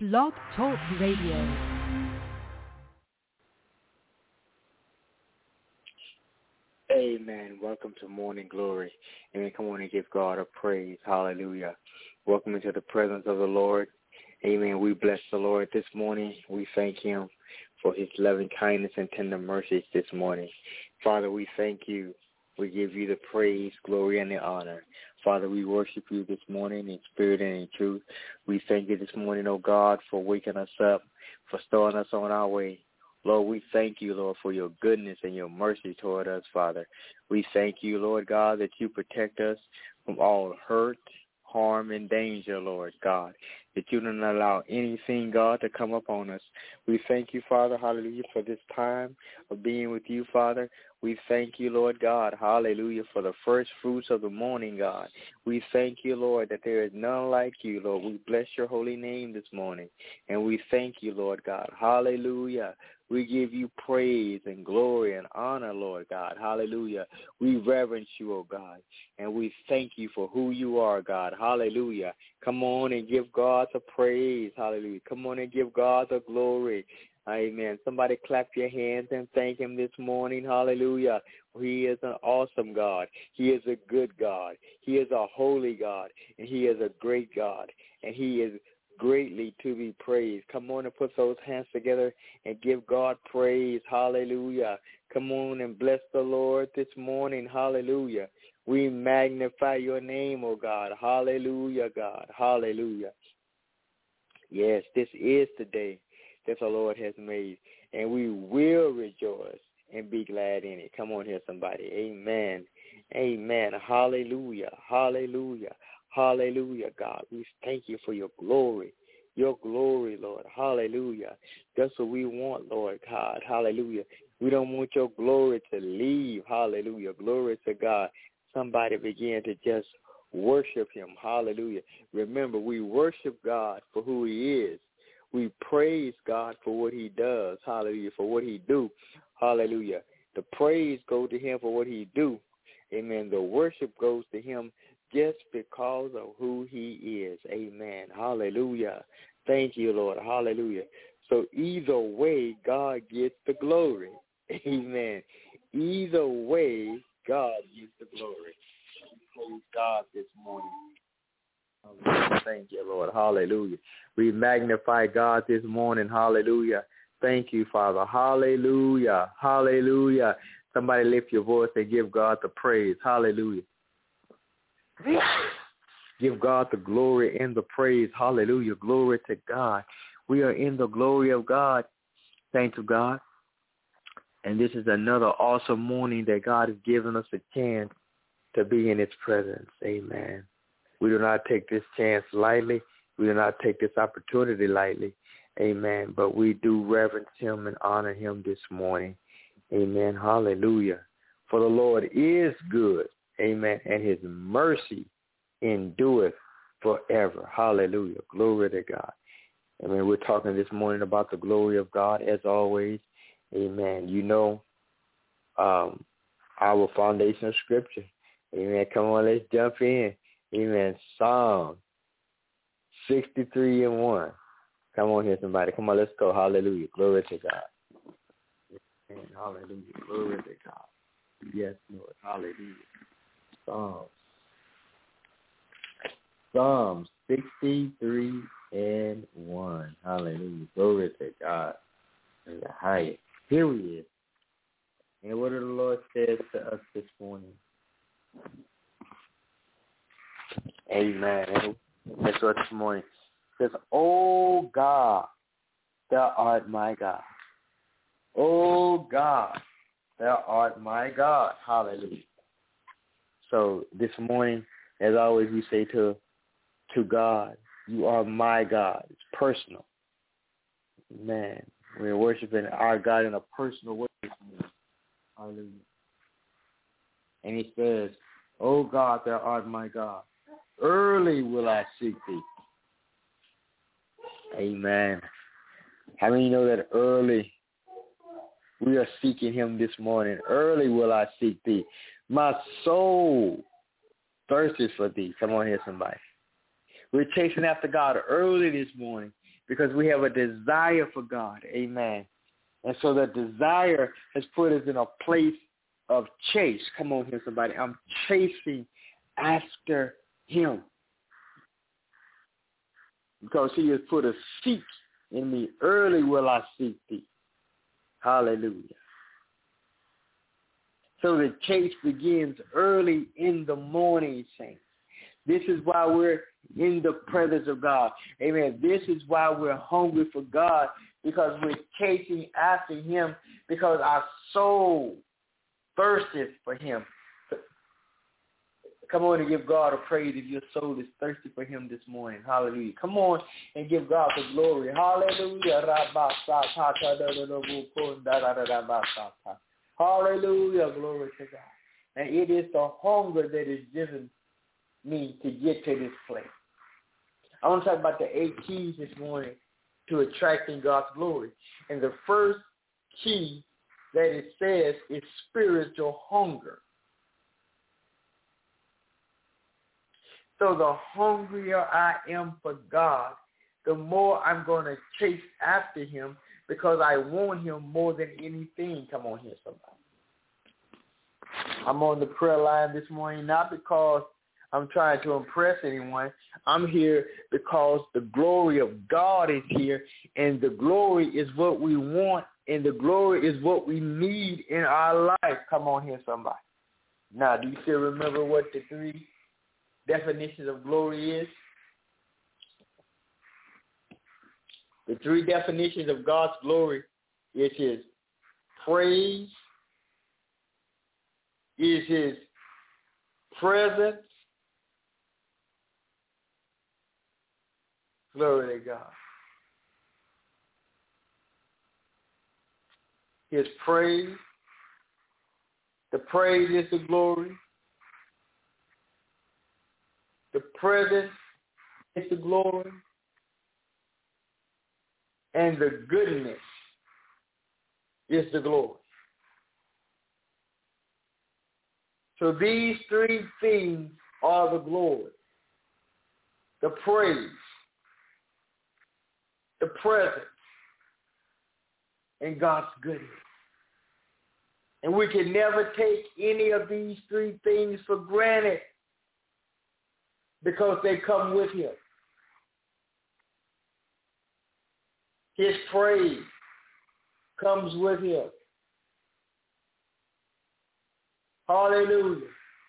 Blog Talk Radio. Amen. Welcome to Morning Glory. Amen. Come on and give God a praise. Hallelujah. Welcome into the presence of the Lord. Amen. We bless the Lord this morning. We thank him for his loving kindness and tender mercies this morning. Father, we thank you. We give you the praise, glory, and the honor. Father, we worship you this morning in spirit and in truth. We thank you this morning, oh God, for waking us up, for starting us on our way. Lord, we thank you, Lord, for your goodness and your mercy toward us, Father. We thank you, Lord God, that you protect us from all hurt, harm, and danger, Lord God, that you don't allow anything, God, to come upon us. We thank you, Father, hallelujah, for this time of being with you, Father. We thank you, Lord God, hallelujah, for the first fruits of the morning, God. We thank you, Lord, that there is none like you, Lord. We bless your holy name this morning, and we thank you, Lord God, hallelujah. We give you praise and glory and honor, Lord God. Hallelujah. We reverence you, oh God, and we thank you for who you are, God. Hallelujah. Come on and give God the praise. Hallelujah. Come on and give God the glory. Amen. Somebody clap your hands and thank him this morning. Hallelujah. He is an awesome God. He is a good God. He is a holy God, and he is a great God, and he is greatly to be praised. Come on and put those hands together and give God praise. Hallelujah. Come on and bless the Lord this morning. Hallelujah. We magnify your name, oh God. Hallelujah, God. Hallelujah. Yes, this is the day that the Lord has made, and we will rejoice and be glad in it. Come on here, somebody. Amen. Amen. Hallelujah. Hallelujah. Hallelujah, God. We thank you for your glory, Lord. Hallelujah. That's what we want, Lord God. Hallelujah. We don't want your glory to leave. Hallelujah. Glory to God. Somebody begin to just worship him. Hallelujah. Remember, we worship God for who he is. We praise God for what he does. Hallelujah. For what he do. Hallelujah. The praise goes to him for what he do. Amen. The worship goes to him just because of who he is. Amen. Hallelujah. Thank you, Lord. Hallelujah. So either way, God gets the glory. Amen. Either way, God gets the glory. Praise God this morning. Hallelujah. Thank you, Lord. Hallelujah. We magnify God this morning. Hallelujah. Thank you, Father. Hallelujah. Hallelujah. Somebody lift your voice and give God the praise. Hallelujah. Give God the glory and the praise. Hallelujah. Glory to God. We are in the glory of God. Thank you, God. And this is another awesome morning that God has given us a chance to be in his presence. Amen. We do not take this chance lightly. We do not take this opportunity lightly. Amen. But we do reverence him and honor him this morning. Amen. Hallelujah. For the Lord is good. Amen. And his mercy endureth forever. Hallelujah. Glory to God. Amen. We're talking this morning about the glory of God as always. Amen. You know, our foundation of scripture. Amen. Come on, let's jump in. Amen. Psalm 63:1. Come on here, somebody. Come on, let's go. Hallelujah. Glory to God. Amen. Hallelujah. Glory to God. Yes, Lord. Hallelujah. Psalm 63:1. Hallelujah. Glory to God in the highest. Here he is. And what did the Lord say to us this morning? Amen. That's what this morning says, "Oh God, thou art my God. Oh God, thou art my God." Hallelujah. So this morning, as always, we say to God, you are my God. It's personal. Man, we're worshiping our God in a personal way this morning. Hallelujah. And he says, "Oh God, thou art my God. Early will I seek thee." Amen. How many know that early we are seeking him this morning? Early will I seek thee. My soul thirsted for thee. Come on here, somebody. We're chasing after God early this morning. because we have a desire for God. Amen. And so the desire has put us in a place of chase. Come on here, somebody. I'm chasing after him. Because he has put a seek in me. Early will I seek thee. Hallelujah. So the chase begins early in the morning, saints. This is why we're in the presence of God. Amen. This is why we're hungry for God, because we're chasing after him, because our soul thirsteth for him. Come on and give God a praise if your soul is thirsty for him this morning. Hallelujah. Come on and give God the glory. Hallelujah. Hallelujah. Glory to God. And it is the hunger that is driven me to get to this place. I want to talk about the 8 keys this morning to attracting God's glory. And the first key that it says is spiritual hunger. So the hungrier I am for God, the more I'm going to chase after him, because I want him more than anything. Come on here, somebody. I'm on the prayer line this morning, not because I'm trying to impress anyone. I'm here because the glory of God is here, and the glory is what we want, and the glory is what we need in our life. Come on here, somebody. Now, do you still remember what the 3 definitions of glory is? The 3 definitions of God's glory is his praise, is his presence. Glory to God. His praise. The praise is the glory. The presence is the glory. And the goodness is the glory. So these 3 things are the glory. The praise, the presence, and God's goodness. And we can never take any of these 3 things for granted, because they come with him. His praise comes with him. Hallelujah.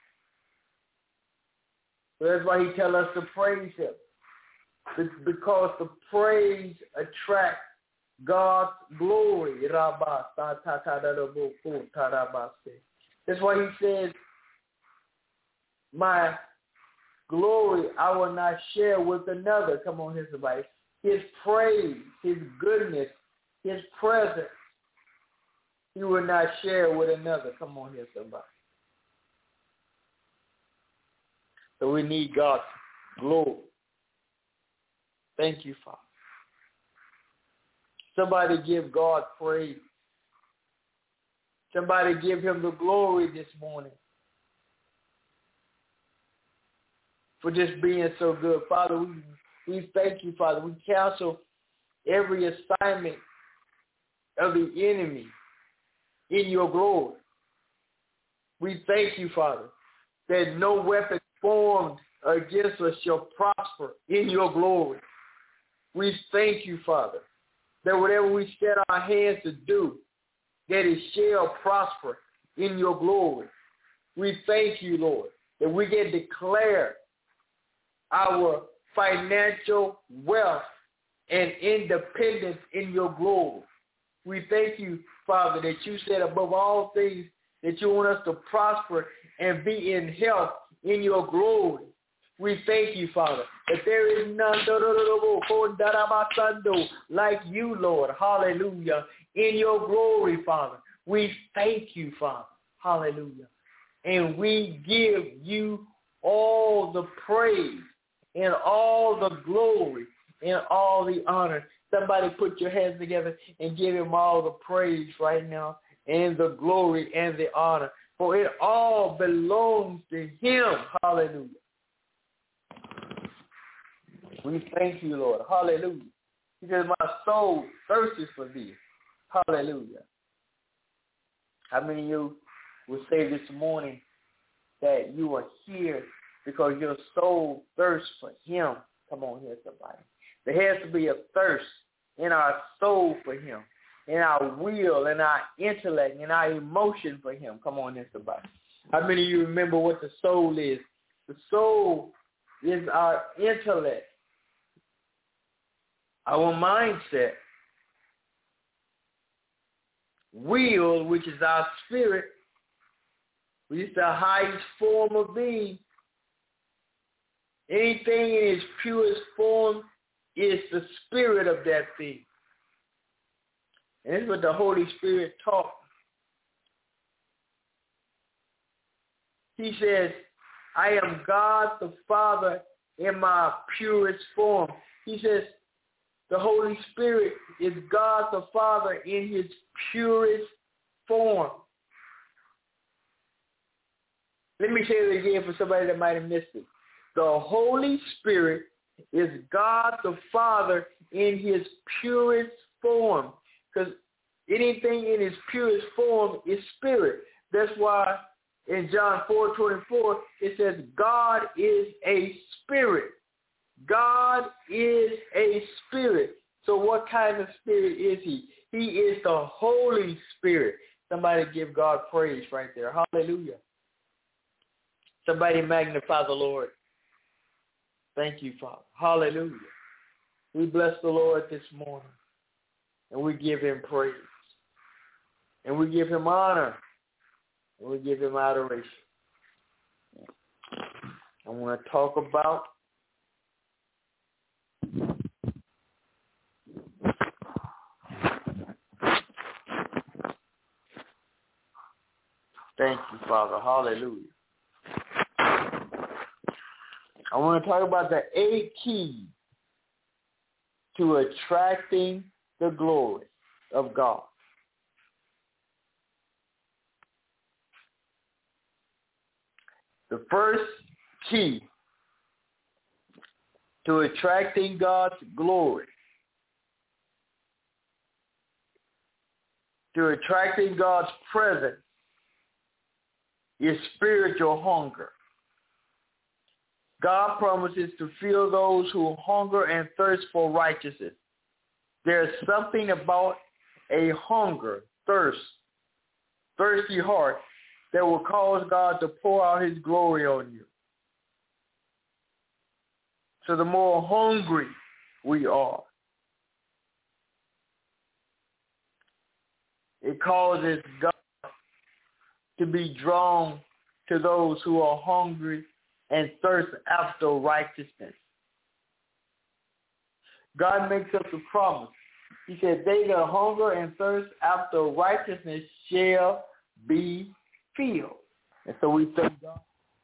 So that's why he tells us to praise him. Because the praise attracts God's glory. That's why he says, my glory I will not share with another. Come on here, somebody. His praise, his goodness, his presence, he will not share with another. Come on here, somebody. So we need God's glory. Thank you, Father. Somebody give God praise. Somebody give him the glory this morning for just being so good. Father, we thank you, Father. We cancel every assignment of the enemy in your glory. We thank you, Father, that no weapon formed against us shall prosper in your glory. We thank you, Father, that whatever we set our hands to do, that it shall prosper in your glory. We thank you, Lord, that we can declare our financial wealth and independence in your glory. We thank you, Father, that you said above all things that you want us to prosper and be in health in your glory. We thank you, Father, that there is none like you, Lord. Hallelujah. In your glory, Father. We thank you, Father. Hallelujah. And we give you all the praise and all the glory and all the honor. Somebody put your hands together and give him all the praise right now and the glory and the honor. For it all belongs to him. Hallelujah. We thank you, Lord. Hallelujah. He says, my soul thirsts for thee. Hallelujah. How many of you will say this morning that you are here because your soul thirsts for him? Come on here, somebody. There has to be a thirst in our soul for him, in our will, in our intellect, in our emotion for him. Come on here, somebody. How many of you remember what the soul is? The soul is our intellect, our mindset. Will, which is our spirit, which is the highest form of being. Anything in its purest form is the spirit of that thing. And this is what the Holy Spirit taught. He says, I am God the Father in my purest form. He says, the Holy Spirit is God the Father in his purest form. Let me say it again for somebody that might have missed it. The Holy Spirit is God the Father in his purest form. Because anything in his purest form is spirit. That's why in John 4:24, it says, God is a spirit. God is a spirit. So what kind of spirit is he? He is the Holy Spirit. Somebody give God praise right there. Hallelujah. Somebody magnify the Lord. Thank you, Father. Hallelujah. We bless the Lord this morning, and we give him praise, and we give him honor, and we give him adoration. I want to talk about thank you, Father. Hallelujah. I want to talk about the 8 keys to attracting the glory of God. The first key to attracting God's glory, to attracting God's presence, is spiritual hunger. God promises to fill those who hunger and thirst for righteousness. There's something about a hunger, thirsty heart that will cause God to pour out his glory on you. So the more hungry we are, it causes God to be drawn to those who are hungry and thirst after righteousness. God makes us a promise. He said, they that hunger and thirst after righteousness shall be filled. And so we thank God.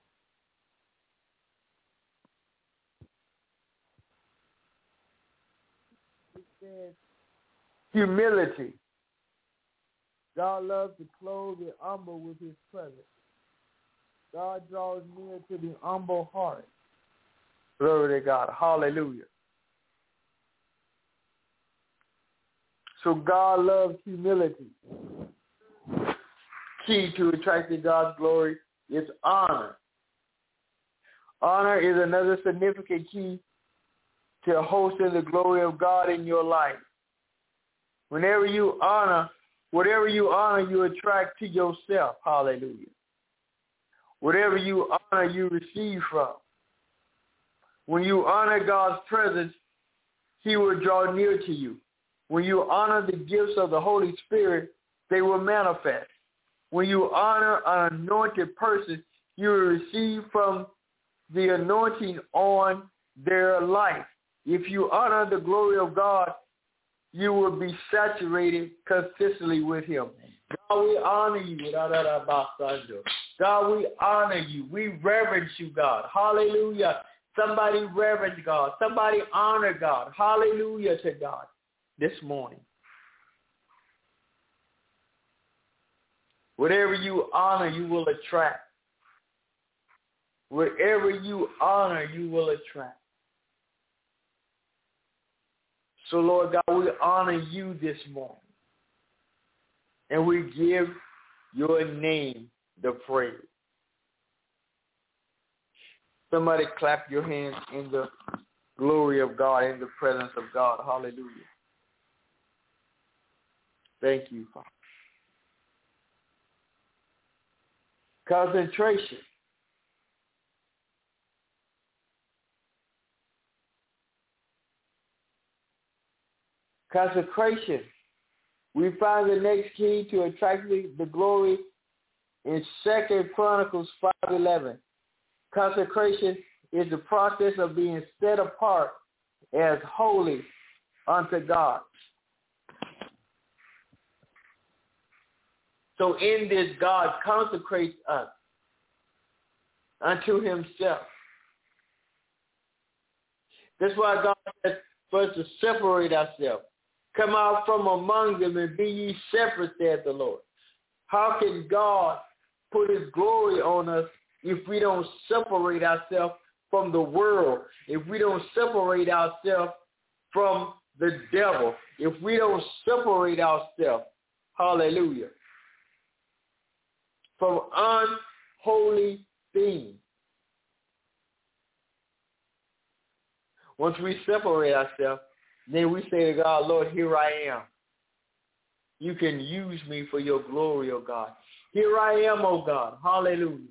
It says humility. God loves to clothe the humble with his presence. God draws near to the humble heart. Glory to God. Hallelujah. So God loves humility. Key to attracting God's glory is honor. Honor is another significant key to hosting the glory of God in your life. Whenever you honor, whatever you honor, you attract to yourself. Hallelujah. Whatever you honor, you receive from. When you honor God's presence, he will draw near to you. When you honor the gifts of the Holy Spirit, they will manifest. When you honor an anointed person, you will receive from the anointing on their life. If you honor the glory of God, you will be saturated consistently with him. God, we honor you. God, we honor you. We reverence you, God. Hallelujah. Somebody reverence God. Somebody honor God. Hallelujah to God this morning. Whatever you honor, you will attract. Whatever you honor, you will attract. So, Lord God, we honor you this morning. And we give your name the praise. Somebody clap your hands in the glory of God, in the presence of God. Hallelujah. Thank you, Father. Concentration. Consecration. We find the next key to attracting the glory in 2 Chronicles 5:11. Consecration is the process of being set apart as holy unto God. So in this, God consecrates us unto himself. That's why God says for us to separate ourselves. Come out from among them and be ye separate, saith the Lord. How can God put his glory on us if we don't separate ourselves from the world, if we don't separate ourselves from the devil, if we don't separate ourselves, hallelujah, from unholy things? Once we separate ourselves, then we say to God, Lord, here I am. You can use me for your glory, oh God. Here I am, oh God. Hallelujah.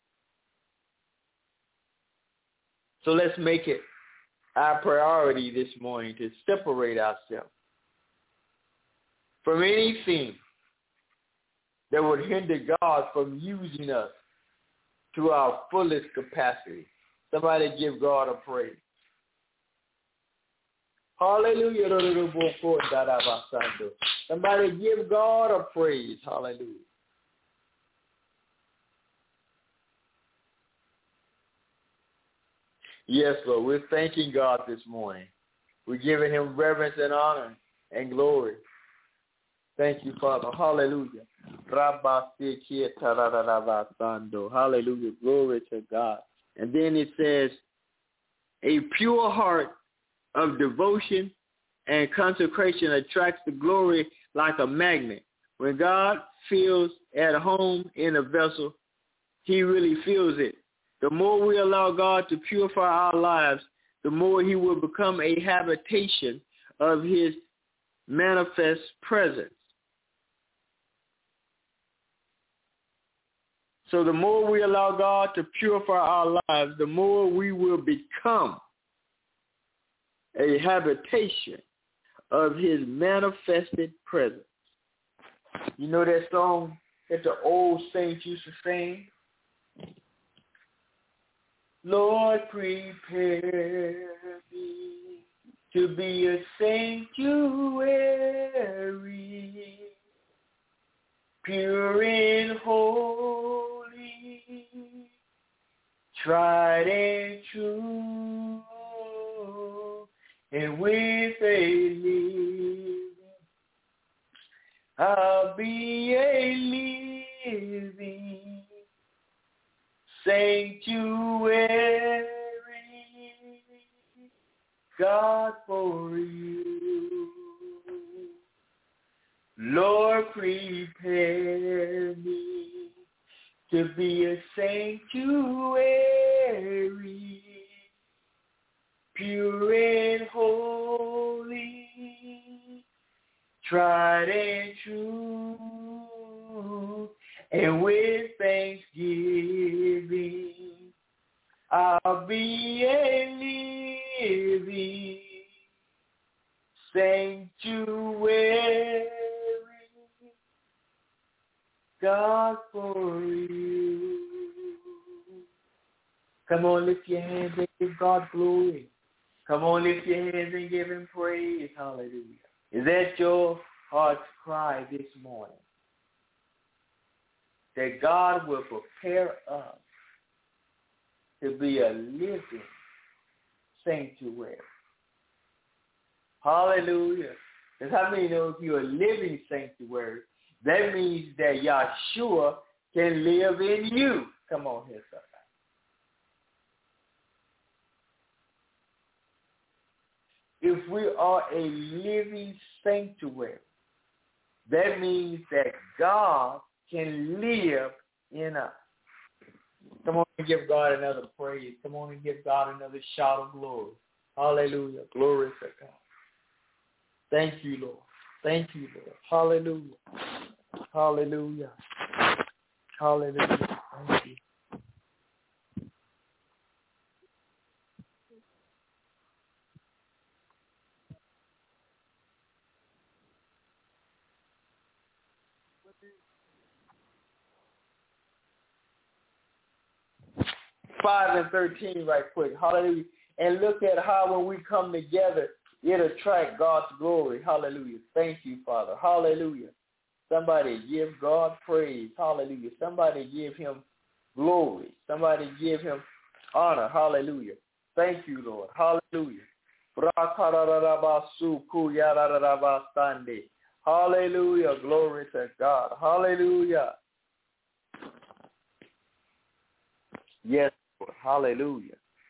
So let's make it our priority this morning to separate ourselves from anything that would hinder God from using us to our fullest capacity. Somebody give God a praise. Hallelujah. Somebody give God a praise. Hallelujah. Yes, Lord, we're thanking God this morning. We're giving him reverence and honor and glory. Thank you, Father. Hallelujah. Hallelujah. Glory to God. And then it says, a pure heart of devotion and consecration attracts the glory like a magnet. When God feels at home in a vessel, he really feels it. The more we allow God to purify our lives, the more he will become a habitation of his manifest presence. So the more we allow God to purify our lives, the more we will become a habitation of his manifested presence. You know that song that the old saints used to sing? Lord, prepare me to be a sanctuary, pure and holy, tried and true, and with a living, I'll be a living sanctuary, God, for you. Lord, prepare me to be a sanctuary, pure and holy, tried and true, and with thanksgiving, I'll be a living sanctuary, God, for you. Come on, lift your hands and give God glory. Come on, lift your hands and give him praise. Hallelujah. Is that your heart's cry this morning? That God will prepare us to be a living sanctuary. Hallelujah. Because how many know if you're a living sanctuary, that means that Yahshua can live in you. Come on here, somebody. if we are a living sanctuary, that means that God can live in us. Come on and give God another praise. Come on and give God another shout of glory. Hallelujah. Glory to God. Thank you, Lord. Thank you, Lord. Hallelujah. Hallelujah. Hallelujah. Thank you. 5 and 13 right quick. Hallelujah. And look at how when we come together, it attracts God's glory. Hallelujah. Thank you, Father. Hallelujah. Somebody give God praise. Hallelujah. Somebody give him glory. Somebody give him honor. Hallelujah. Thank you, Lord. Hallelujah. Hallelujah. Glory to God. Hallelujah. Yes, Lord. Hallelujah.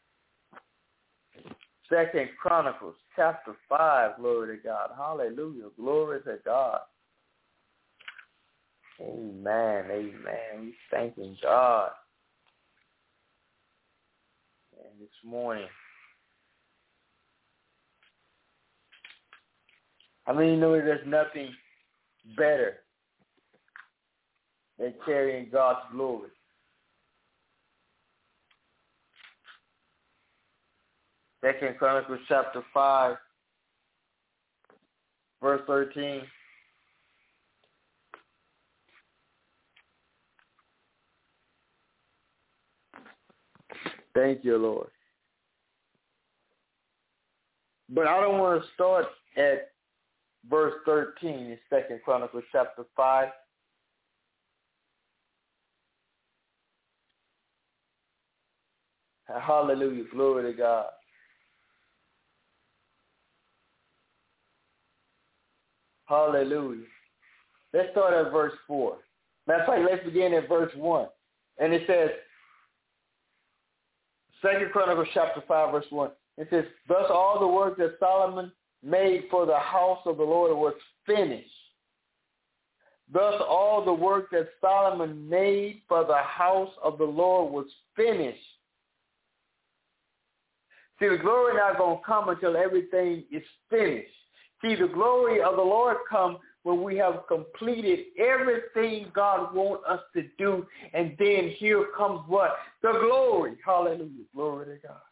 2 Chronicles chapter 5. Glory to God. Hallelujah. Glory to God. Amen. Amen. We thanking God. And this morning, I mean, you know, there's nothing better than carrying God's glory. Second Chronicles chapter 5, verse 13. Thank you, Lord. But I don't want to start at verse 13 in 2 Chronicles chapter 5. Hallelujah. Glory to God. Hallelujah. Let's start at verse 4. Matter of fact, let's begin at verse 1. And it says, 2 Chronicles chapter 5, verse 1. It says, thus all the work that Solomon made for the house of the Lord was finished. Thus all the work that Solomon made for the house of the Lord was finished. See, the glory not going to come until everything is finished. See, the glory of the Lord comes when we have completed everything God wants us to do, and then here comes what? The glory. Hallelujah. Glory to God.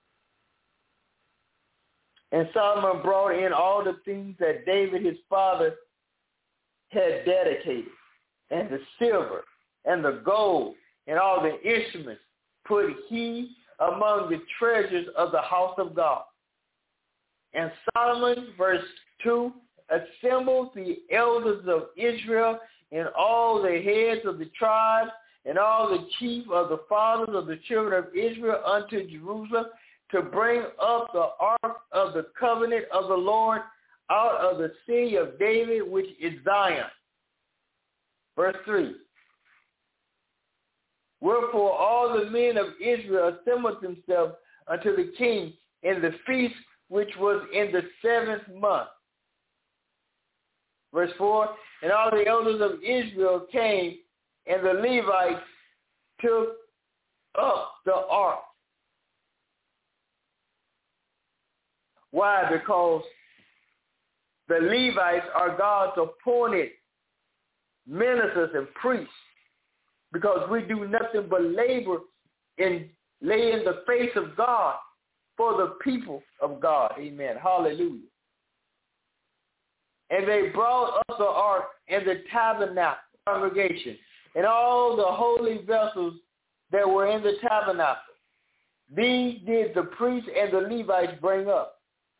And Solomon brought in all the things that David, his father, had dedicated, and the silver, and the gold, and all the instruments put he among the treasures of the house of God. And Solomon, verse 2, assembled the elders of Israel and all the heads of the tribes and all the chief of the fathers of the children of Israel unto Jerusalem to bring up the ark of the covenant of the Lord out of the city of David, which is Zion. Verse 3. Wherefore all the men of Israel assembled themselves unto the king in the feast which was in the 7th month. Verse 4, and all the elders of Israel came, and the Levites took up the ark. Why? Because the Levites are God's appointed ministers and priests, because we do nothing but labor and lay in the face of God for the people of God. Amen. Hallelujah. And they brought up the ark and the tabernacle congregation and all the holy vessels that were in the tabernacle. These did the priests and the Levites bring up.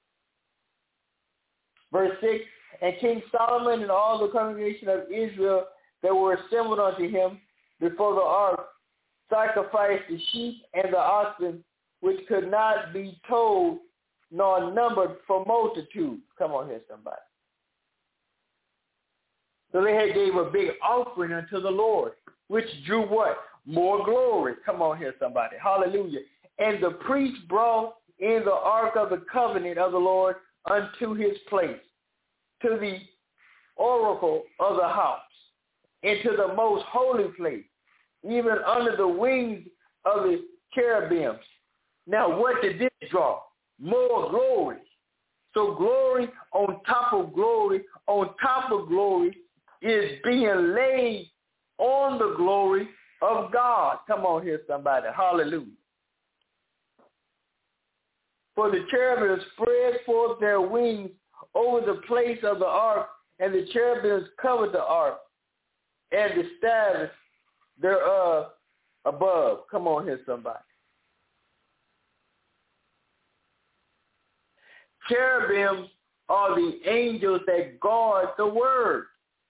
Verse 6, and King Solomon and all the congregation of Israel that were assembled unto him before the ark sacrificed the sheep and the oxen, which could not be told nor numbered for multitude. Come on here, somebody. So they had gave a big offering unto the Lord, which drew what? More glory. Come on here, somebody. Hallelujah. And the priest brought in the ark of the covenant of the Lord, unto his place, to the oracle of the house, into the most holy place, even under the wings of the cherubims. Now what did this draw? More glory. So glory on top of glory is being laid on the glory of God. Come on here, somebody. Hallelujah. For the cherubims spread forth their wings over the place of the ark, and the cherubims covered the ark, and the staves thereof above. Come on here, somebody. Cherubims are the angels that guard the word.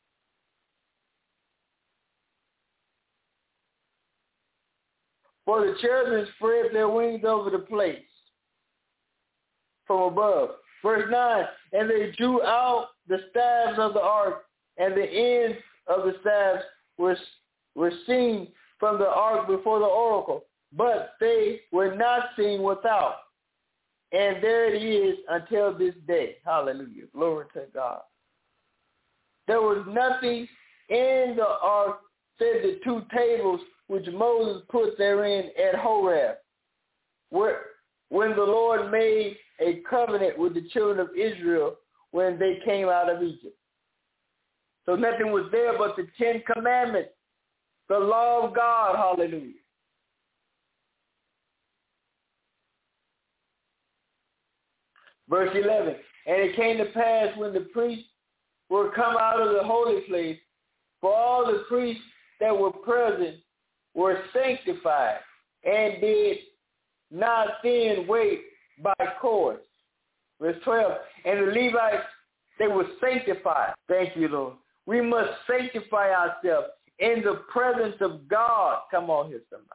For the cherubim spread their wings over the place from above. Verse 9, and they drew out the staves of the ark, and the ends of the staves were seen from the ark before the oracle, but they were not seen without. And there it is until this day. Hallelujah. Glory to God. There was nothing in the ark, said the two tables which Moses put therein at Horeb, when the Lord made a covenant with the children of Israel when they came out of Egypt. So nothing was there but the 10 Commandments, the law of God. Hallelujah. Verse 11, and it came to pass when the priests were come out of the holy place, for all the priests that were present were sanctified, and did not then wait by course. Verse 12, and the Levites, they were sanctified. Thank you, Lord. We must sanctify ourselves in the presence of God. Come on here, somebody.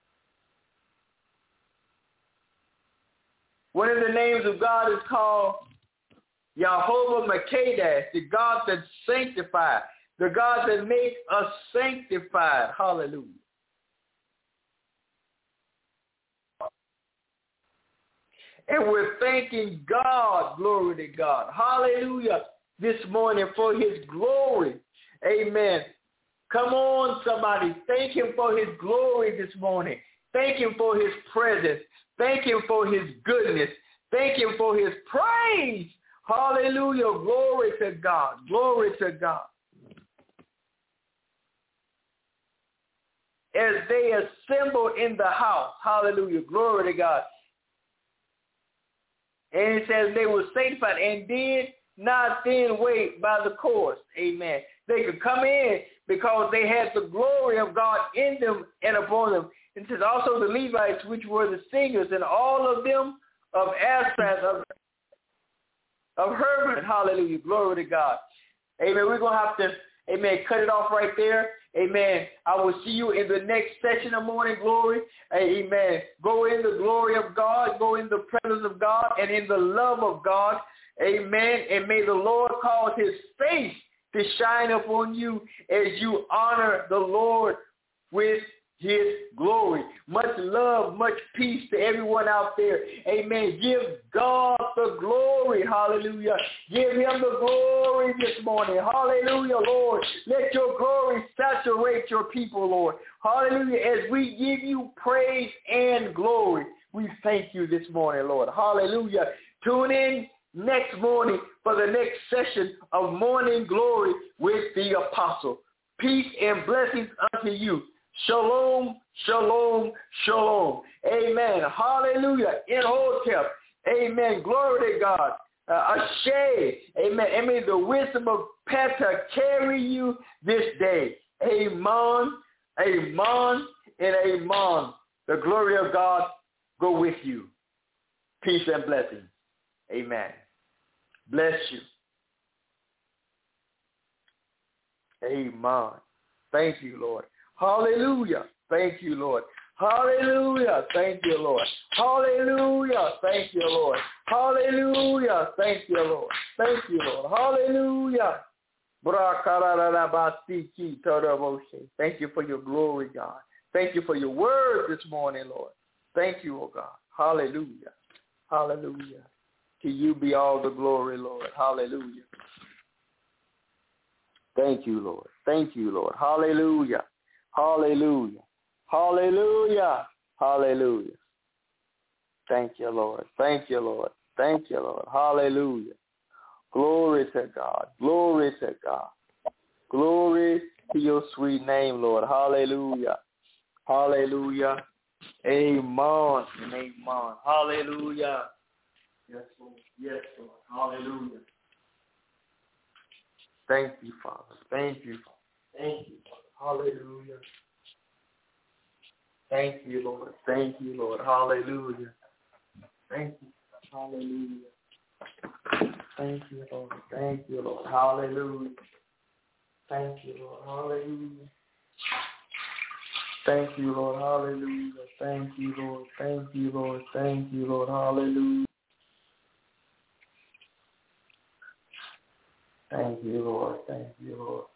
One of the names of God is called Jehovah Makadesh, the God that sanctifies, the God that makes us sanctified. Hallelujah. And we're thanking God, glory to God, hallelujah, this morning for his glory. Amen. Come on, somebody. Thank him for his glory this morning. Thank him for his presence. Thank him for his goodness. Thank him for his praise. Hallelujah. Glory to God. Glory to God. As they assemble in the house. Hallelujah. Glory to God. And it says they were sanctified and did not then wait by the course. Amen. They could come in because they had the glory of God in them and upon them. It says also the Levites, which were the singers, and all of them of Asaph, of Herman. Hallelujah. Glory to God. Amen. We're going to have to, amen, cut it off right there. Amen. I will see you in the next session of Morning Glory. Amen. Go in the glory of God. Go in the presence of God and in the love of God. Amen. And may the Lord cause his face to shine upon you as you honor the Lord with his glory. Much love, much peace to everyone out there. Amen. Give God the glory. Hallelujah. Give him the glory this morning. Hallelujah, Lord. Let your glory saturate your people, Lord. Hallelujah. As we give you praise and glory, we thank you this morning, Lord. Hallelujah. Tune in next morning for the next session of Morning Glory with the Apostle. Peace and blessings unto you. Shalom, shalom, shalom. Amen. Hallelujah. In Hotep. Amen. Glory to God. Ashe. Amen. And may the wisdom of Peta carry you this day. Amen. Amen. And amen. The glory of God go with you. Peace and blessings. Amen. Bless you. Amen. Thank you, Lord. Hallelujah. Thank you, Lord. Hallelujah. Thank you, Lord. Hallelujah. Thank you, Lord. Hallelujah. Thank you, Lord. Thank you, Lord. Hallelujah. Thank you for your glory, God. Thank you for your word this morning, Lord. Thank you, oh God. Hallelujah. Hallelujah. To you be all the glory, Lord. Hallelujah. Thank you, Lord. Thank you, Lord. Hallelujah. Hallelujah. Hallelujah. Hallelujah. Thank you, Lord. Thank you, Lord. Thank you, Lord. Hallelujah. Glory to God. Glory to God. Glory to your sweet name, Lord. Hallelujah. Hallelujah. Amen and amen. Hallelujah. Yes, Lord. Yes, Lord. Hallelujah. Thank you, Father. Thank you, Father. Thank you, Father. Hallelujah. Thank you, Lord. Thank you, Lord. Hallelujah. Thank you. Hallelujah. Thank you, Lord. Thank you, Lord. Hallelujah. Thank you, Lord. Hallelujah. Thank you, Lord. Hallelujah. Thank you, Lord. Thank you, Lord. Thank you, Lord. Hallelujah. Thank you, Lord. Thank you, Lord.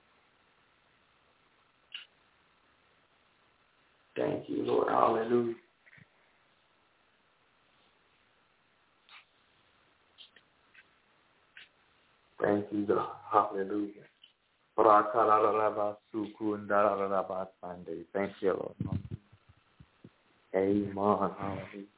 Thank you, Lord. Hallelujah. Thank you, God. Hallelujah. Thank you, Lord. Amen. Hallelujah.